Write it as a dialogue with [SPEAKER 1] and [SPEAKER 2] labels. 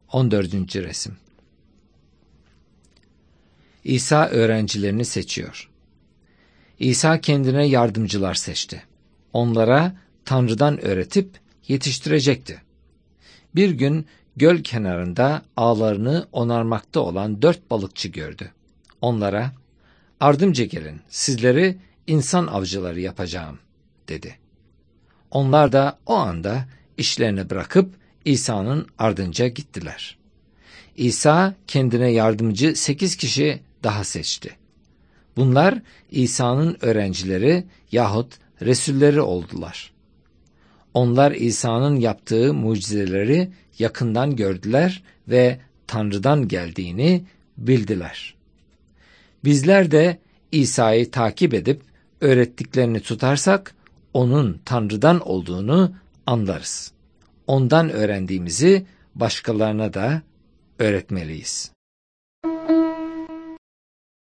[SPEAKER 1] 14. resim. İsa öğrencilerini seçiyor. İsa kendine yardımcılar seçti. Onlara Tanrı'dan öğretip yetiştirecekti. Bir gün göl kenarında ağlarını onarmakta olan 4 balıkçı gördü. Onlara, "Ardımca gelin, sizleri insan avcıları yapacağım," dedi. Onlar da o anda işlerini bırakıp İsa'nın ardınca gittiler. İsa kendine yardımcı 8 kişi daha seçti. Bunlar İsa'nın öğrencileri yahut Resulleri oldular. Onlar İsa'nın yaptığı mucizeleri yakından gördüler ve Tanrı'dan geldiğini bildiler. Bizler de İsa'yı takip edip öğrettiklerini tutarsak, onun Tanrı'dan olduğunu anlarız. Ondan öğrendiğimizi başkalarına da öğretmeliyiz.